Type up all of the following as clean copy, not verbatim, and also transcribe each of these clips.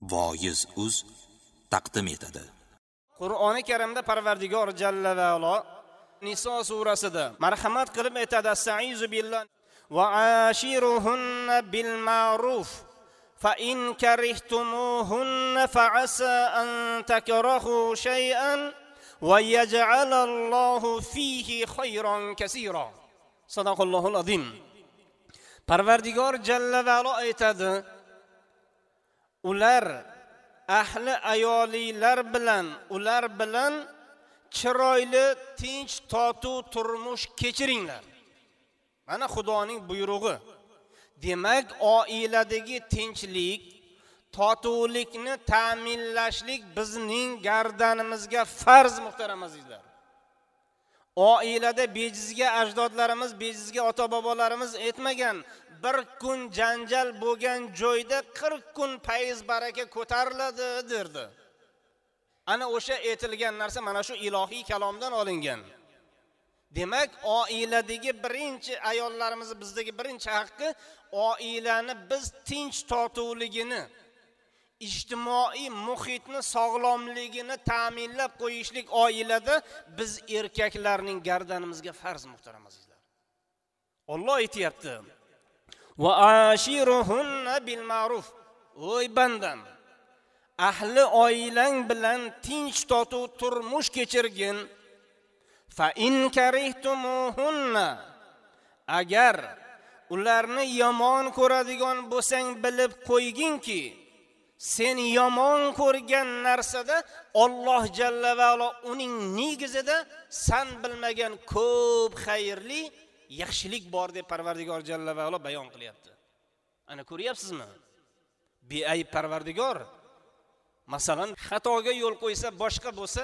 Voiz.uz taqdim etadi. Qur'oni Karimda Parvardigor Jalla va Ala Niso surasida marhamat qilib aytadi: "Astaizu billah va ashiruhunna bil ma'ruf fa in karihtumuhunna fa asa an takrahu shay'an va yaj'alallohu fihi khayran kaseera." Sadaqallohul azim. Parvardigor Jalla va Ala aytadi: ular ahli ayolilar bilan ular bilan chiroyli tinch totuv turmush kechiringlar. Mana Xudoning buyrug'i. Demak, oiladagi tinchlik, totuvlikni ta'minlashlik bizning gardanimizga farz, muhtaram azizlar. Oilada bejizga ajdodlarimiz, bejizga ota-bobolarimiz aytmagan, bir kun janjal bo'lgan joyda 40 kun fayz baraka ko'tariladi derdi. Ana o'sha aytilgan narsa mana shu ilohiy kalomdan olingan. Demak, oiladagi birinchi ayollarimiz bizdagi birinchi haqqi oilani biz tinch totuvligini, ijtimoiy muhitni sog'lomligini ta'minlab qo'yishlik oilada biz erkaklarning gardanimizga farz, muhtaram azizlar. Alloh aytayapti: "Va ashiruhunna bil ma'ruf." Oy bandam, ahli oilang bilan tinch totuv turmush kechirgin. Fa in karihtumuhunna, agar ularni yomon ko'radigan bo'lsang bilib qo'yginki, sen yomon ko'rgan narsada Alloh Jalla va Ala uning negizida san bilmagan ko'p xayrli yaxshilik bor deb Parvardigor Jalla va Ala bayon qilyapti. Ana ko'ryapsizmi? Beayb Parvardigor masalan xatoga yo'l qo'ysa, boshqa bo'lsa,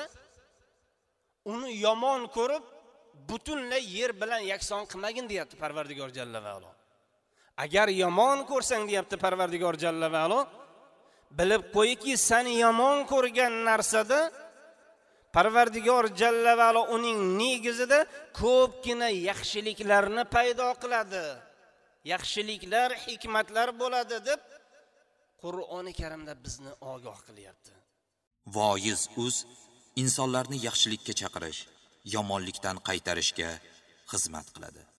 uni yomon ko'rib butunlay yer bilan yakson qilmagin deyapti Parvardigor Jalla va Ala. Agar yomon ko'rsang deyapti Parvardigor Jalla va Ala, bilib qo'yki, sen yomon ko'rgan narsada Parvardigor Jalla va Ala uning negizida ko'pgina yaxshiliklarni paydo qiladi. Yaxshiliklar, hikmatlar bo'ladi deb Qur'oni Karimda bizni ogoh qilyapti. Voiz.uz insonlarni yaxshilikka chaqirish, yomonlikdan qaytarishga xizmat qiladi.